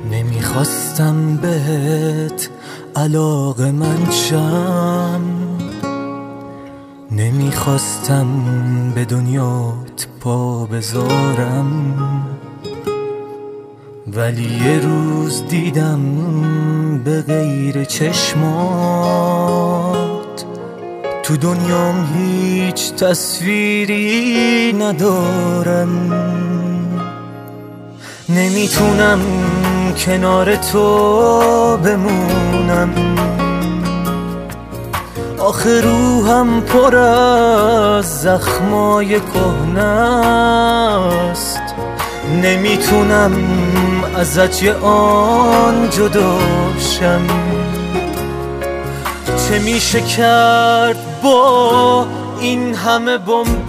نمیخواستم بهت علاقه من شم، نمیخواستم به دنیات پا بذارم، ولی یه روز دیدم به غیر چشمات تو دنیام هیچ تصویری ندارم. نمیتونم کنار تو بمونم، آخه روحم پر از زخمای کهنه‌ست. نمیتونم ازت یه آن جدا شم. چه میشه کرد با این همه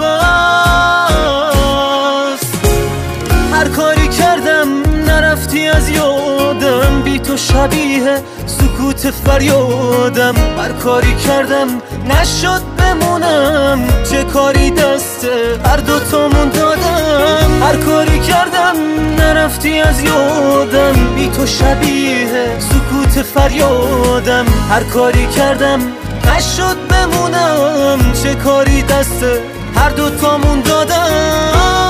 بنبست؟ هر کاری کردم نرفتی از یادم، بی تو شبیه سکوت فریادم. هر کاری کردم نشد بمونم، چه کاری دست هر دوتامون دادم. هر کاری کردم نرفتی از یادم، بی تو شبیه سکوت فریادم. هر کاری کردم نشد بمونم، چه کاری دست هر دوتامون دادم.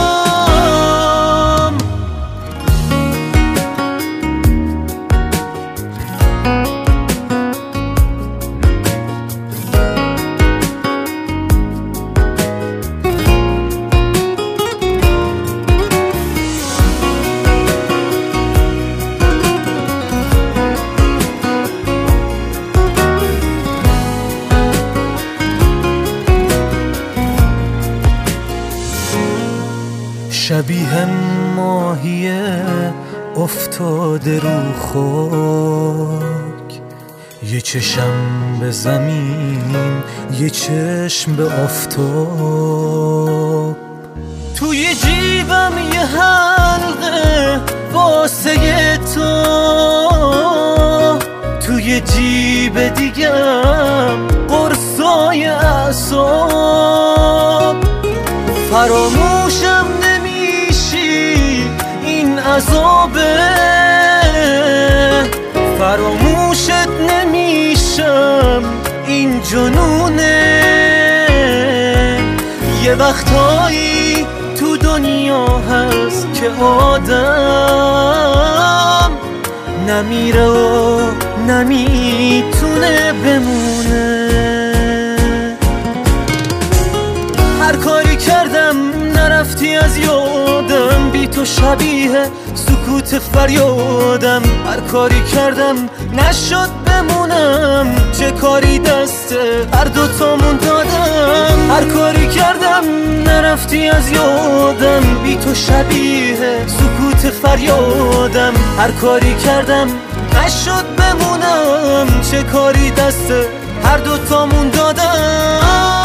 شبیه ماهی افتاده رو خاک، یه چشم به زمین یه چشم به آفتاب. توی جیبم یه حلقه واسه تو، توی جیب دیگم قرصای اعصاب. فراموشم عذابه، فراموشت نمیشم این جنونه. یه وقتایی تو دنیا هست که آدم نمیره و نمیتونه بمونه. هر کاری کردم نرفتی از یادم، بی تو شبیه سکوت فریادم. هر کاری کردم نشد بمونم، چه کاری دست هر دوتامون دادم. هر کاری کردم نرفتی از یادم، بی تو شبیه سکوت فریادم. هر کاری کردم نشد بمونم، چه کاری دست هر دوتامون دادم.